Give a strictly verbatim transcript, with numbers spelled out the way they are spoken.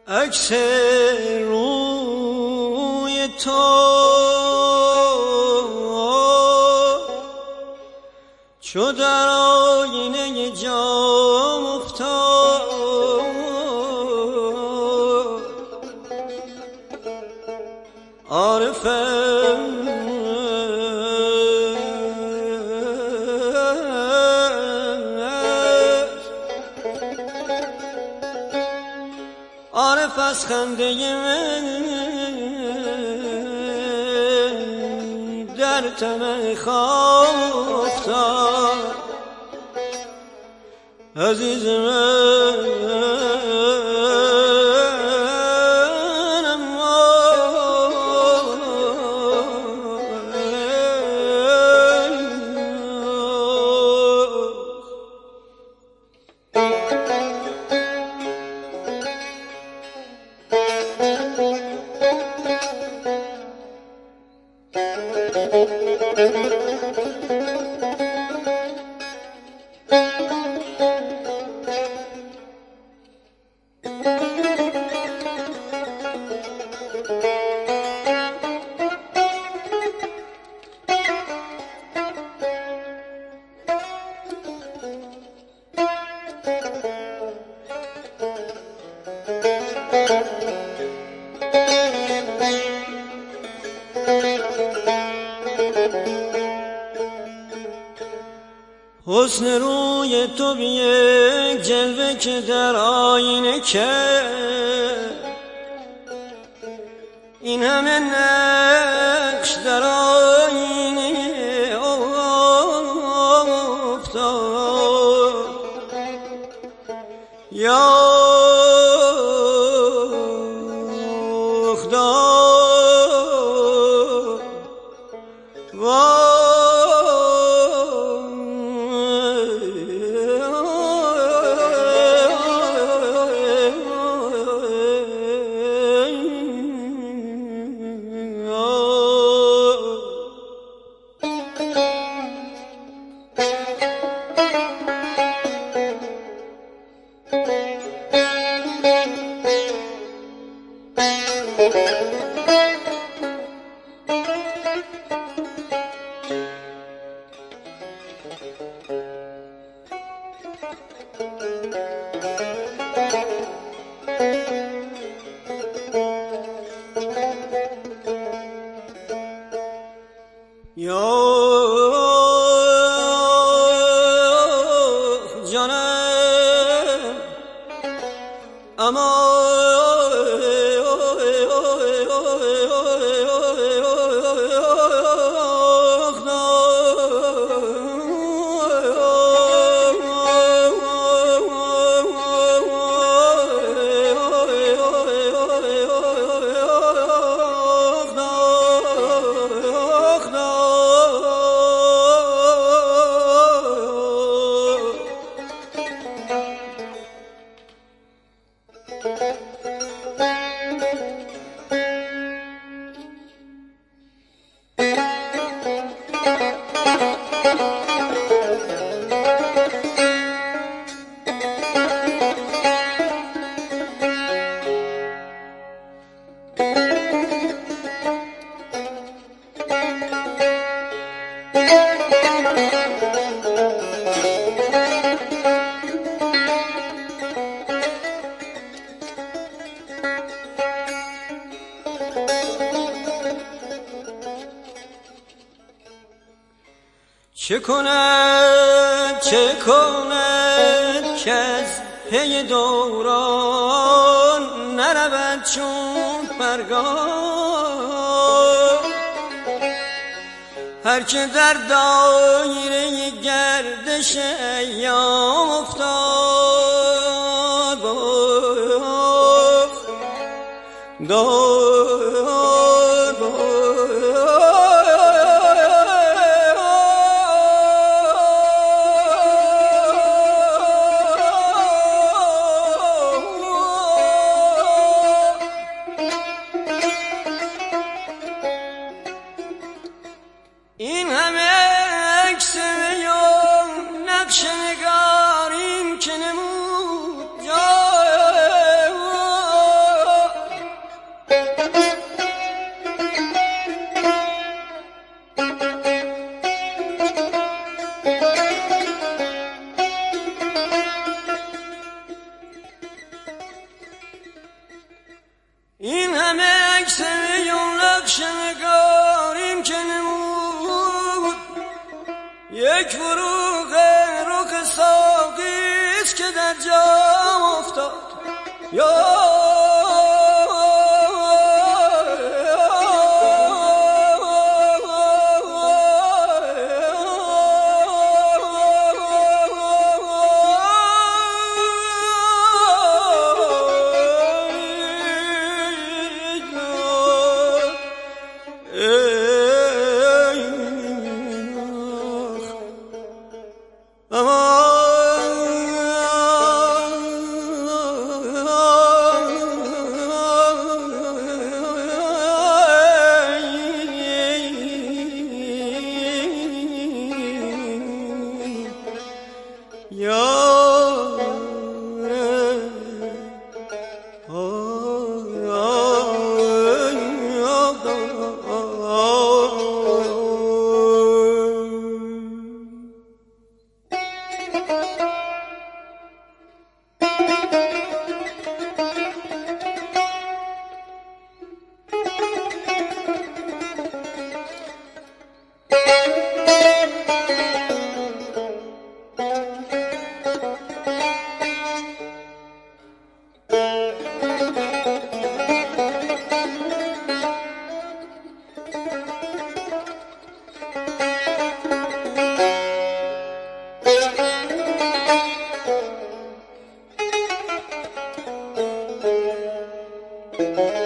عکس روی تو چو در آینه جام افتاد، عارف عارف از خنده من در طمع خواب افتاد. عزیز من حسن روی تو بی یک جلوه که در آینه که این همه نقش در آینه افتاد. یا خدا یا جانم اما چه کند چه کند که از پی دوران نرود چون پرگار. هر که در دایره گردش ایام افتاد دار این همه عکس یا نقش نگارین که نمود جای این همه عکس اون نقش نگاریم که نمود یک فروغ رخ ساقیست که در جام افتاد یا Thank you.